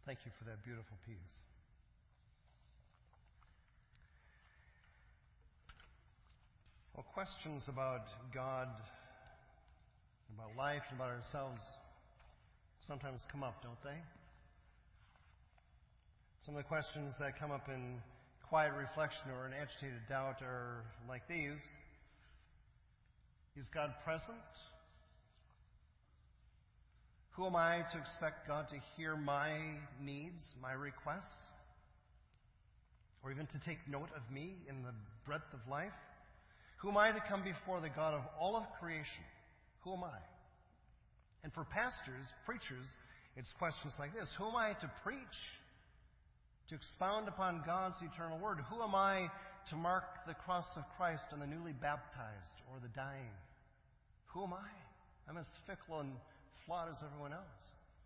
Thank you for that beautiful piece. Well, questions about God, about life, and about ourselves sometimes come up, don't they? Some of the questions that come up in quiet reflection or in agitated doubt are like these. Is God present? Who am I to expect God to hear my needs, my requests? Or even to take note of me in the breadth of life? Who am I to come before the God of all of creation? Who am I? And for pastors, preachers, it's questions like this. Who am I to preach? To expound upon God's eternal word? Who am I to mark the cross of Christ on the newly baptized or the dying? Who am I? I'm as fickle and flawed as everyone else.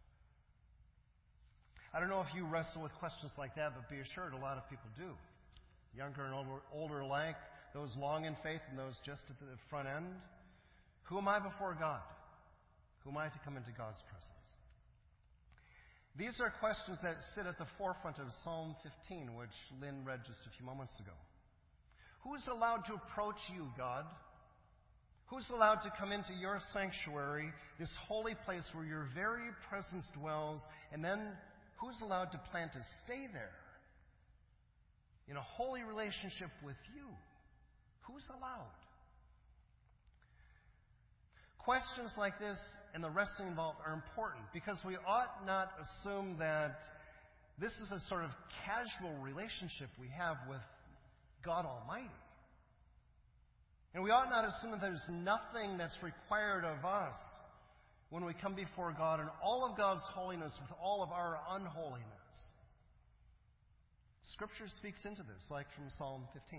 I don't know if you wrestle with questions like that, but be assured a lot of people do. Younger and older alike, those long in faith and those just at the front end. Who am I before God? Who am I to come into God's presence? These are questions that sit at the forefront of Psalm 15, which Lynn read just a few moments ago. Who is allowed to approach you, God? Who's allowed to come into your sanctuary, this holy place where your very presence dwells, and then who's allowed to plan to stay there in a holy relationship with you? Who's allowed? Questions like this and the wrestling involved are important because we ought not assume that this is a sort of casual relationship we have with God Almighty. And we ought not assume that there's nothing that's required of us when we come before God in all of God's holiness with all of our unholiness. Scripture speaks into this, like from Psalm 15.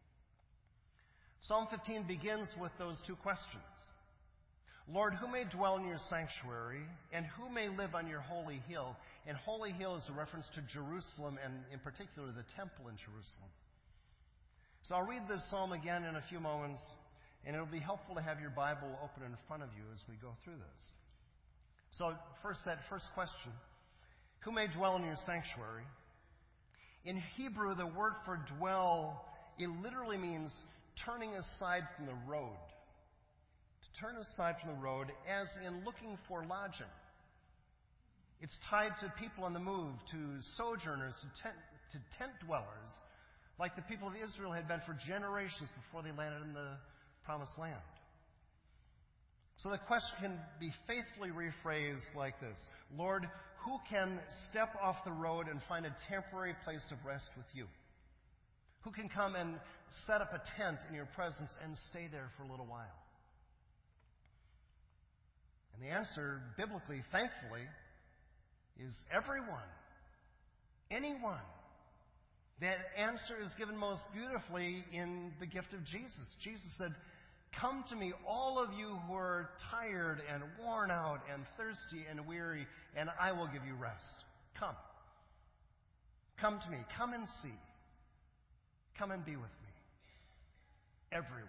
Psalm 15 begins with those two questions. Lord, who may dwell in your sanctuary, and who may live on your holy hill? And holy hill is a reference to Jerusalem, and in particular the temple in Jerusalem. So I'll read this psalm again in a few moments, and it'll be helpful to have your Bible open in front of you as we go through this. So that first question, who may dwell in your sanctuary? In Hebrew, the word for dwell, it literally means turning aside from the road. To turn aside from the road, as in looking for lodging. It's tied to people on the move, to sojourners, to tent dwellers, like the people of Israel had been for generations before they landed in the Promised Land. So the question can be faithfully rephrased like this. Lord, who can step off the road and find a temporary place of rest with you? Who can come and set up a tent in your presence and stay there for a little while? And the answer, biblically, thankfully, is everyone. Anyone. That answer is given most beautifully in the gift of Jesus. Jesus said, come to me, all of you who are tired and worn out and thirsty and weary, and I will give you rest. Come. Come to me. Come and see. Come and be with me. Everyone.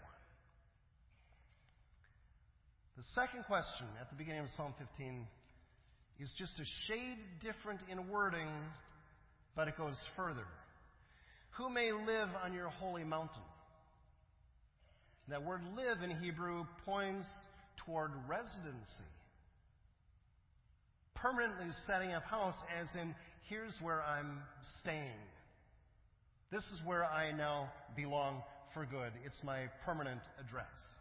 The second question at the beginning of Psalm 15 is just a shade different in wording, but it goes further. Who may live on your holy mountain? That word live in Hebrew points toward residency. Permanently setting up house, as in, here's where I'm staying. This is where I now belong for good. It's my permanent address.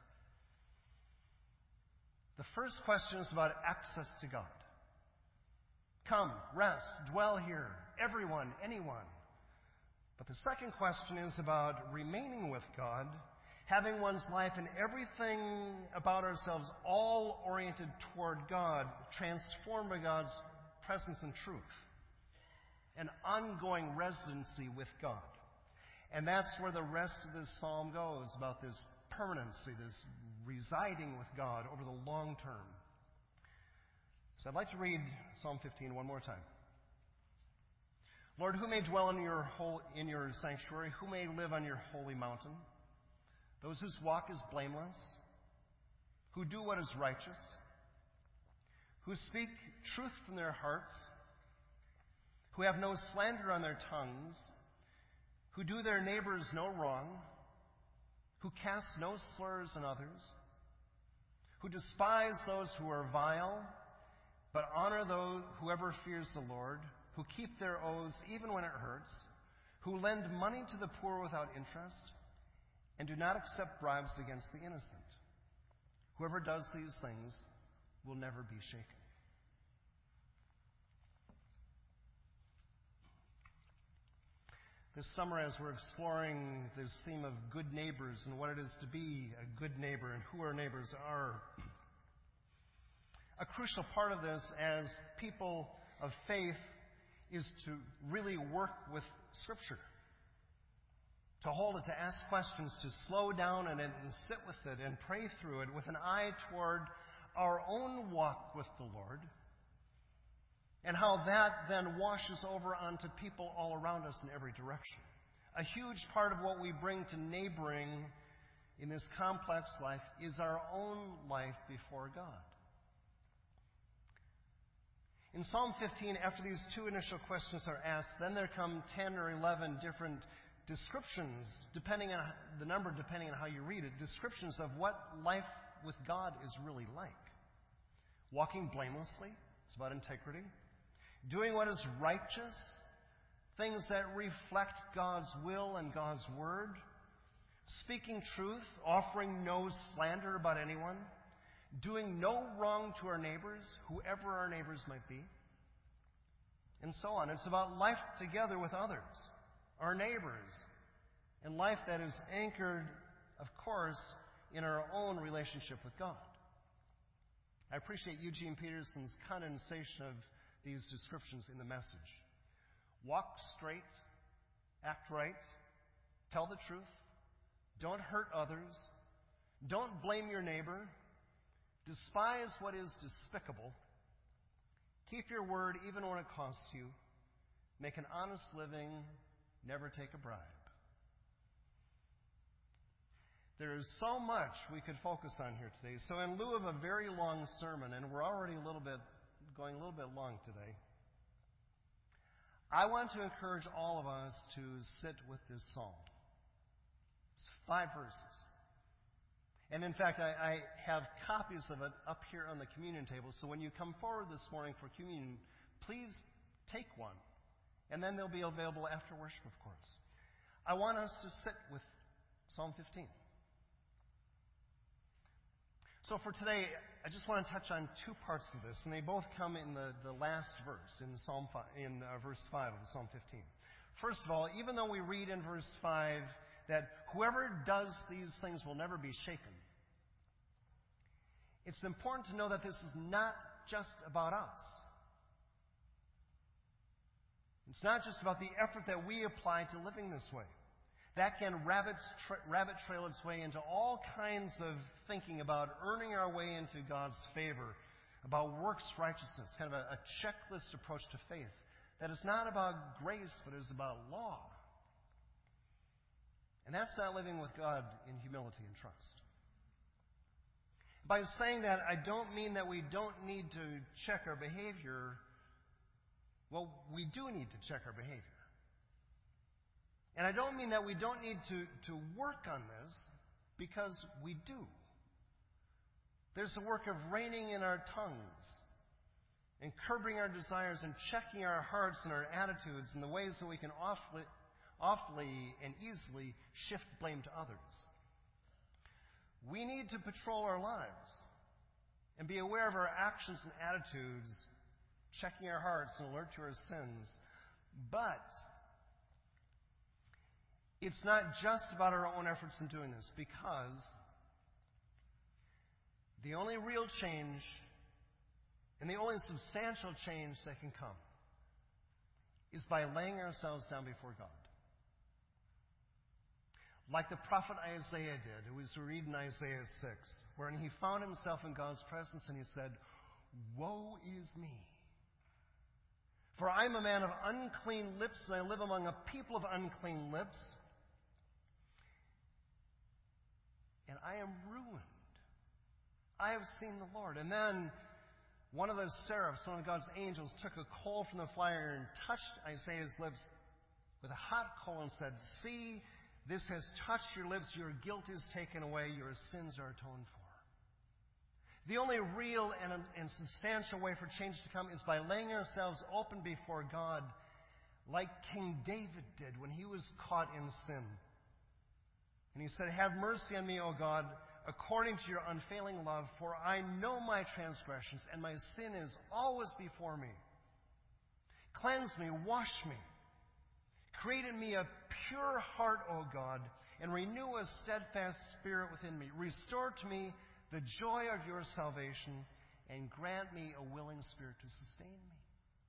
The first question is about access to God. Come, rest, dwell here, everyone, anyone. But the second question is about remaining with God, having one's life and everything about ourselves all oriented toward God, transformed by God's presence and truth. An ongoing residency with God. And that's where the rest of this psalm goes, about this permanency, this residing with God over the long term. So I'd like to read Psalm 15 one more time. Lord, who may dwell in your sanctuary? Who may live on your holy mountain? Those whose walk is blameless, who do what is righteous, who speak truth from their hearts, who have no slander on their tongues, who do their neighbors no wrong, who cast no slurs on others, who despise those who are vile, but honor whoever fears the Lord, who keep their oaths even when it hurts, who lend money to the poor without interest, and do not accept bribes against the innocent. Whoever does these things will never be shaken. This summer, as we're exploring this theme of good neighbors and what it is to be a good neighbor and who our neighbors are, a crucial part of this as people of faith is to really work with Scripture, to hold it, to ask questions, to slow down and sit with it and pray through it with an eye toward our own walk with the Lord, and how that then washes over onto people all around us in every direction. A huge part of what we bring to neighboring in this complex life is our own life before God. In Psalm 15, after these two initial questions are asked, then there come 10 or 11 different descriptions, depending on the number, depending on how you read it, descriptions of what life with God is really like. Walking blamelessly, it's about integrity. Doing what is righteous, things that reflect God's will and God's word. Speaking truth, offering no slander about anyone. Doing no wrong to our neighbors, whoever our neighbors might be. And so on. It's about life together with others, our neighbors, and life that is anchored, of course, in our own relationship with God. I appreciate Eugene Peterson's condensation of these descriptions in the Message. Walk straight, act right, tell the truth, don't hurt others, don't blame your neighbor, despise what is despicable, keep your word even when it costs you, make an honest living, never take a bribe. There is so much we could focus on here today. So in lieu of a very long sermon, and we're already going a little bit long today, I want to encourage all of us to sit with this psalm. It's 5 verses. And in fact, I have copies of it up here on the communion table. So when you come forward this morning for communion, please take one. And then they'll be available after worship, of course. I want us to sit with Psalm 15. So for today, I just want to touch on 2 parts of this, and they both come in the last verse, in verse 5 of Psalm 15. First of all, even though we read in verse 5 that whoever does these things will never be shaken, it's important to know that this is not just about us. It's not just about the effort that we apply to living this way. That can rabbit trail its way into all kinds of thinking about earning our way into God's favor, about works righteousness, kind of a checklist approach to faith that is not about grace, but is about law. And that's not living with God in humility and trust. By saying that, I don't mean that we don't need to check our behavior. Well, we do need to check our behavior. And I don't mean that we don't need to work on this, because we do. There's the work of reining in our tongues and curbing our desires and checking our hearts and our attitudes and the ways that we can awfully and easily shift blame to others. We need to patrol our lives and be aware of our actions and attitudes, checking our hearts and alert to our sins. But it's not just about our own efforts in doing this, because the only real change and the only substantial change that can come is by laying ourselves down before God. Like the prophet Isaiah did, who was read in Isaiah 6, wherein he found himself in God's presence and he said, "Woe is me! For I am a man of unclean lips, and I live among a people of unclean lips, and I am ruined. I have seen the Lord." And then one of the seraphs, one of God's angels, took a coal from the fire and touched Isaiah's lips with a hot coal and said, "See, this has touched your lips. Your guilt is taken away. Your sins are atoned for." The only real and substantial way for change to come is by laying ourselves open before God, like King David did when he was caught in sin. And he said, "Have mercy on me, O God, according to your unfailing love, for I know my transgressions, and my sin is always before me. Cleanse me, wash me. Create in me a pure heart, O God, and renew a steadfast spirit within me. Restore to me the joy of your salvation, and grant me a willing spirit to sustain me."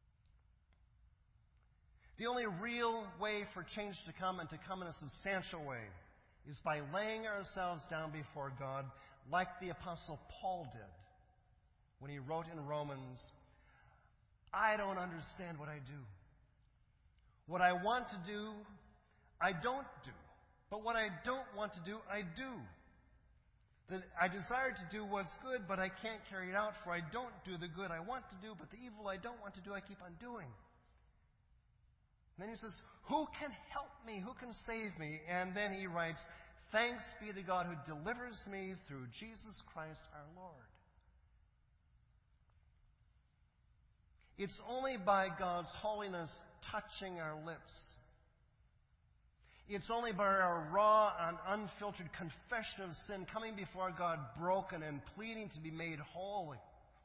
The only real way for change to come, and to come in a substantial way, is by laying ourselves down before God, like the Apostle Paul did when he wrote in Romans, "I don't understand what I do. What I want to do, I don't do. But what I don't want to do, I do. That I desire to do what's good, but I can't carry it out, for I don't do the good I want to do, but the evil I don't want to do, I keep on doing." And then he says, "Who can help me? Who can save me?" And then he writes, "Thanks be to God who delivers me through Jesus Christ our Lord." It's only by God's holiness touching our lips. It's only by our raw and unfiltered confession of sin, coming before God broken and pleading to be made whole.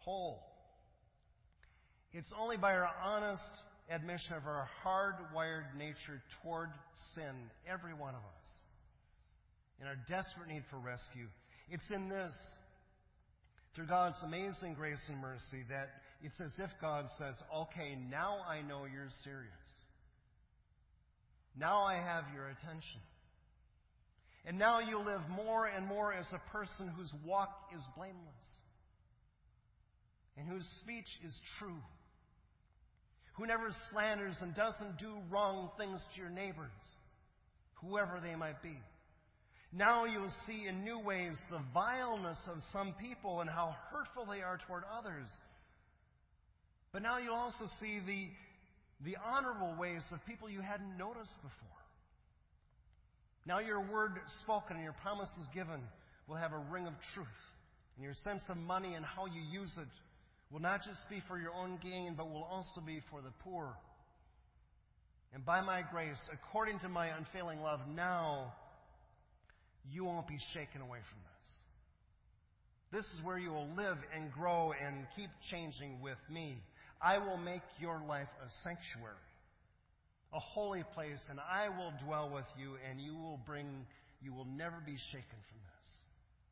It's only by our honest admission of our hardwired nature toward sin, every one of us, in our desperate need for rescue. It's in this, through God's amazing grace and mercy, that it's as if God says, "Okay, now I know you're serious. Now I have your attention. And now you live more and more as a person whose walk is blameless, and whose speech is true, who never slanders and doesn't do wrong things to your neighbors, whoever they might be. Now you will see in new ways the vileness of some people and how hurtful they are toward others. But now you'll also see the honorable ways of people you hadn't noticed before. Now your word spoken and your promises given will have a ring of truth. And your sense of money and how you use it will not just be for your own gain, but will also be for the poor. And by my grace, according to my unfailing love, now you won't be shaken away from this. This is where you will live and grow and keep changing with me. I will make your life a sanctuary, a holy place, and I will dwell with you, and you will never be shaken from this.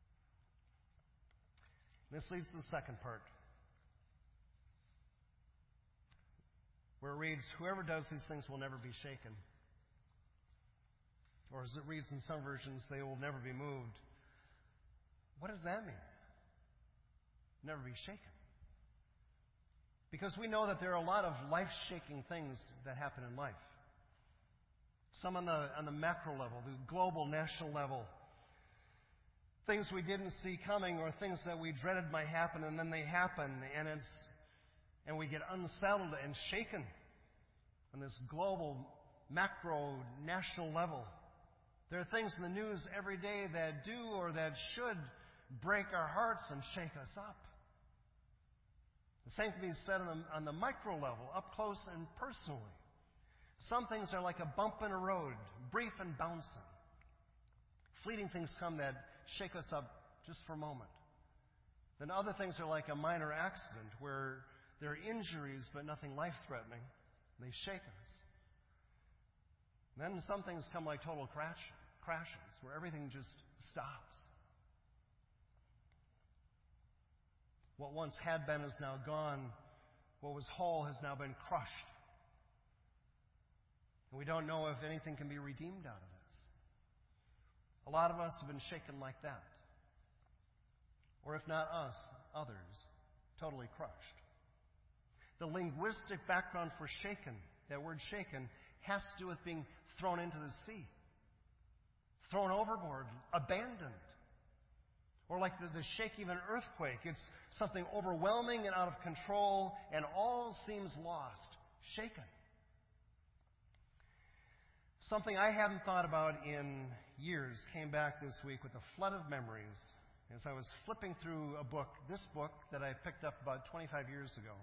This leads to the second part, where it reads, "Whoever does these things will never be shaken." Or as it reads in some versions, "They will never be moved." What does that mean? Never be shaken. Because we know that there are a lot of life-shaking things that happen in life. Some on the macro level, the global, national level. Things we didn't see coming, or things that we dreaded might happen, and then they happen, and we get unsettled and shaken on this global, macro, national level. There are things in the news every day that do or that should break our hearts and shake us up. The same can be said on the micro level, up close and personally. Some things are like a bump in a road, brief and bouncing. Fleeting things come that shake us up just for a moment. Then other things are like a minor accident where there are injuries but nothing life-threatening. They shake us. And then some things come like total crashes where everything just stops. What once had been is now gone. What was whole has now been crushed. And we don't know if anything can be redeemed out of this. A lot of us have been shaken like that. Or if not us, others, totally crushed. The linguistic background for shaken, that word shaken, has to do with being thrown into the sea, thrown overboard, abandoned. Or like the shaking of an earthquake. It's something overwhelming and out of control, and all seems lost, shaken. Something I hadn't thought about in years came back this week with a flood of memories as I was flipping through this book that I picked up about 25 years ago.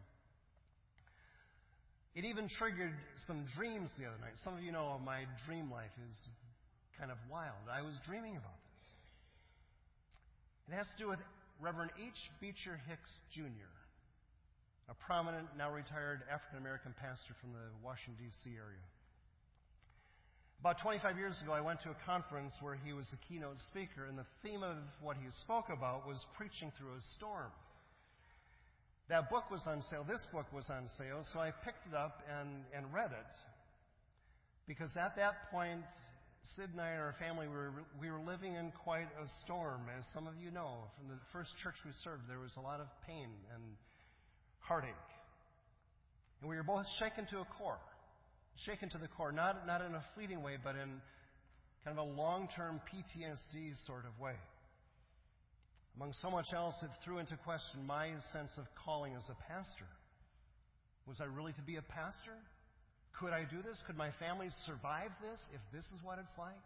It even triggered some dreams the other night. Some of you know my dream life is kind of wild. I was dreaming about this. It has to do with Reverend H. Beecher Hicks, Jr., a prominent, now retired African-American pastor from the Washington, D.C. area. About 25 years ago, I went to a conference where he was the keynote speaker, and the theme of what he spoke about was preaching through a storm. That book was on sale. This book was on sale, so I picked it up and read it. Because at that point, Sid and I and our family, we were living in quite a storm. As some of you know, from the first church we served, there was a lot of pain and heartache. And we were both shaken to a core. Shaken to the core, not in a fleeting way, but in kind of a long-term PTSD sort of way. Among so much else, it threw into question my sense of calling as a pastor. Was I really to be a pastor? Could I do this? Could my family survive this if this is what it's like?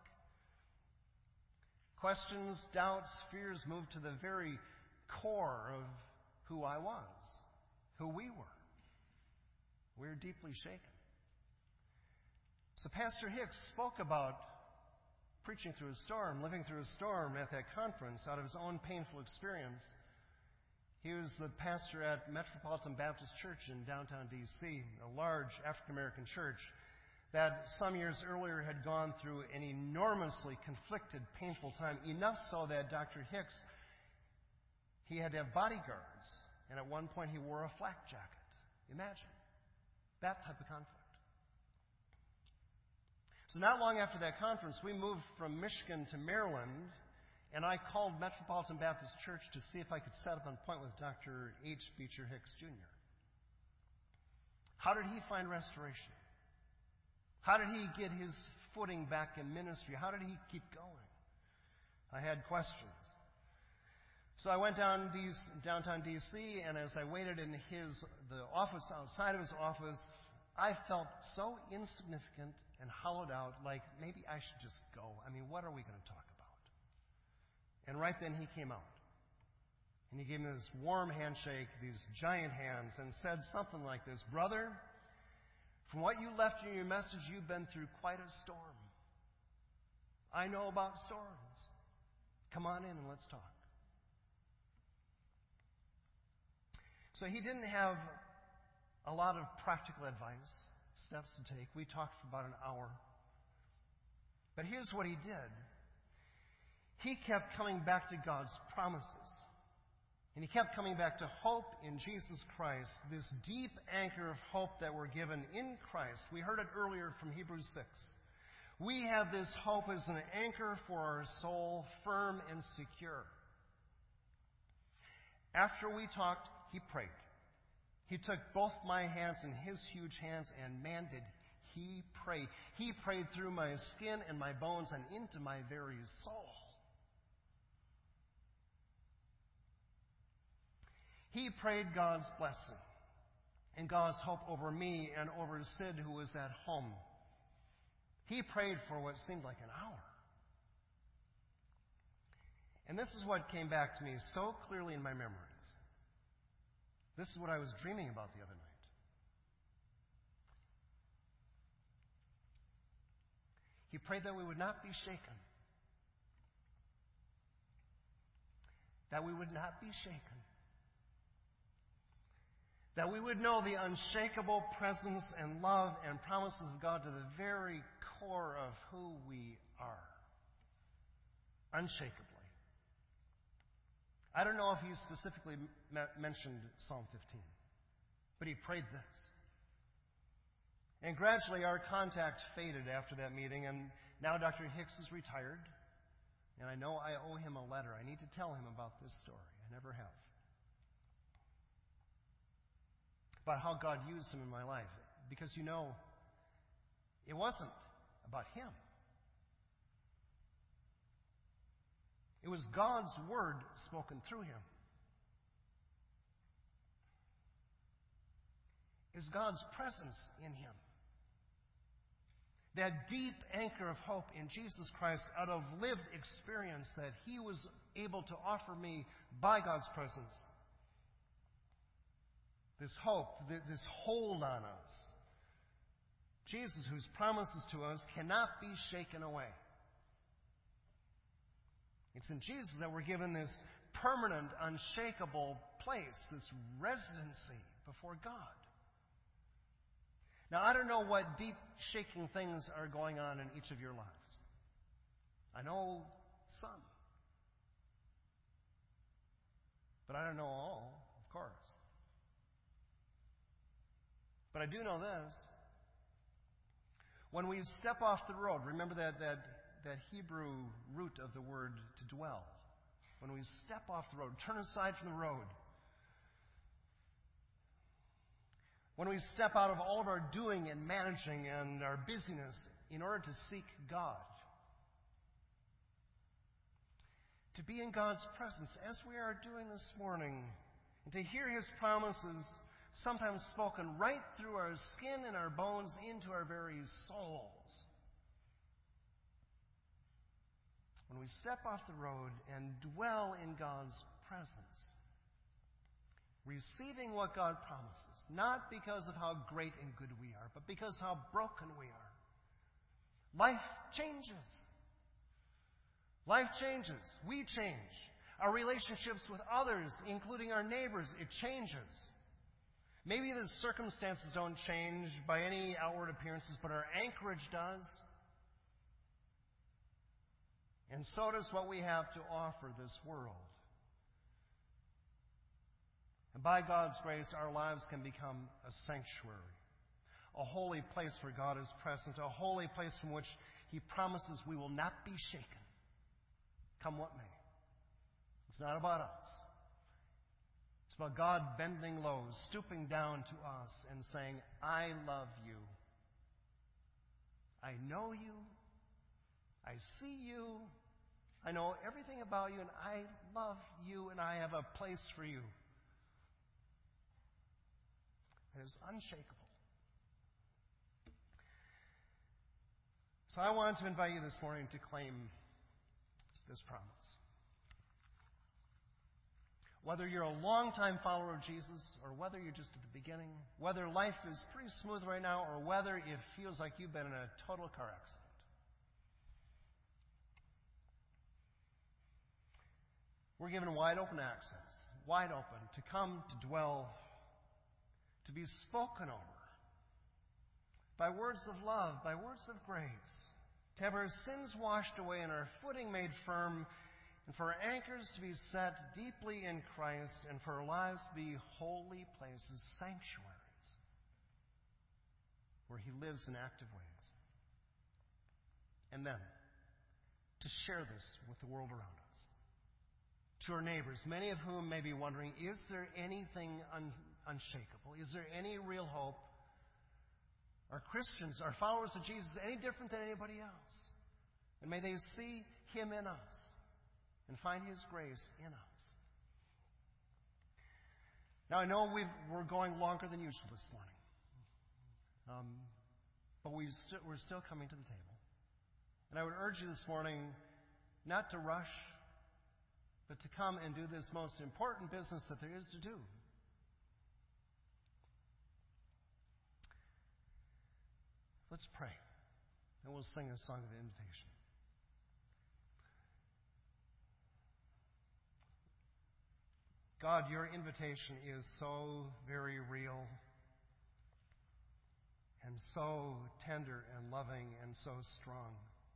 Questions, doubts, fears moved to the very core of who I was, who we were. We were deeply shaken. So Pastor Hicks spoke about preaching through a storm, living through a storm at that conference out of his own painful experience. He was the pastor at Metropolitan Baptist Church in downtown D.C., a large African-American church that some years earlier had gone through an enormously conflicted, painful time, enough so that Dr. Hicks, he had to have bodyguards, and at one point he wore a flak jacket. Imagine that type of conflict. So not long after that conference, we moved from Michigan to Maryland, and I called Metropolitan Baptist Church to see if I could set up an appointment with Dr. H. Beecher Hicks, Jr. How did he find restoration? How did he get his footing back in ministry? How did he keep going? I had questions. So I went downtown D.C., and as I waited in the office outside of his office, I felt so insignificant and hollowed out, like maybe I should just go. I mean, what are we going to talk about? And right then he came out. And he gave me this warm handshake, these giant hands, and said something like this: "Brother, from what you left in your message, you've been through quite a storm. I know about storms. Come on in and let's talk." So he didn't have a lot of practical advice, steps to take. We talked for about an hour. But here's what he did. He kept coming back to God's promises. And he kept coming back to hope in Jesus Christ, this deep anchor of hope that we're given in Christ. We heard it earlier from Hebrews 6. We have this hope as an anchor for our soul, firm and secure. After we talked, he prayed. He took both my hands in his huge hands, and man, did he pray. He prayed through my skin and my bones and into my very soul. He prayed God's blessing and God's hope over me and over Sid, who was at home. He prayed for what seemed like an hour. And this is what came back to me so clearly in my memories. This is what I was dreaming about the other night. He prayed that we would not be shaken. That we would not be shaken. That we would know the unshakable presence and love and promises of God to the very core of who we are. Unshakably. I don't know if he specifically mentioned Psalm 15, but he prayed this. And gradually our contact faded after that meeting, and now Dr. Hicks is retired, and I know I owe him a letter. I need to tell him about this story. I never have. About how God used him in my life. Because, you know, it wasn't about him. It was God's word spoken through him. Is God's presence in him. That deep anchor of hope in Jesus Christ out of lived experience that he was able to offer me by God's presence. This hope, this hold on us. Jesus, whose promises to us cannot be shaken away. It's in Jesus that we're given this permanent, unshakable place, this residency before God. Now, I don't know what deep, shaking things are going on in each of your lives. I know some. But I don't know all, of course. But I do know this. When we step off the road, remember that Hebrew root of the word to dwell. When we step off the road, turn aside from the road. When we step out of all of our doing and managing and our busyness in order to seek God. To be in God's presence as we are doing this morning. And to hear His promises sometimes spoken right through our skin and our bones into our very souls. When we step off the road and dwell in God's presence. Receiving what God promises, not because of how great and good we are, but because how broken we are. Life changes. Life changes. We change. Our relationships with others, including our neighbors, it changes. Maybe the circumstances don't change by any outward appearances, but our anchorage does. And so does what we have to offer this world. And by God's grace, our lives can become a sanctuary, a holy place where God is present, a holy place from which He promises we will not be shaken, come what may. It's not about us. It's about God bending low, stooping down to us and saying, I love you. I know you. I see you. I know everything about you, and I love you, and I have a place for you. It is unshakable. So I want to invite you this morning to claim this promise. Whether you're a long-time follower of Jesus, or whether you're just at the beginning, whether life is pretty smooth right now, or whether it feels like you've been in a total car accident. We're given wide open access, wide open, to come, to dwell, to be spoken over by words of love, by words of grace, to have our sins washed away and our footing made firm, and for our anchors to be set deeply in Christ, and for our lives to be holy places, sanctuaries, where He lives in active ways. And then, to share this with the world around us. To our neighbors, many of whom may be wondering, is there anything unshakable? Is there any real hope? Are Christians, are followers of Jesus, any different than anybody else? And may they see Him in us and find His grace in us. Now, I know we're going longer than usual this morning. But we're still coming to the table. And I would urge you this morning not to rush, but to come and do this most important business that there is to do. Let's pray, and we'll sing a song of invitation. God, your invitation is so very real and so tender and loving and so strong.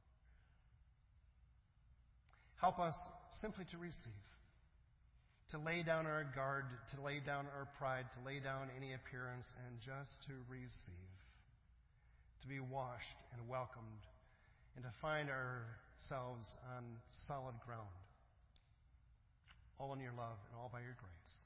Help us simply to receive, to lay down our guard, to lay down our pride, to lay down any appearance, and just to receive, to be washed and welcomed, and to find ourselves on solid ground, all in your love and all by your grace.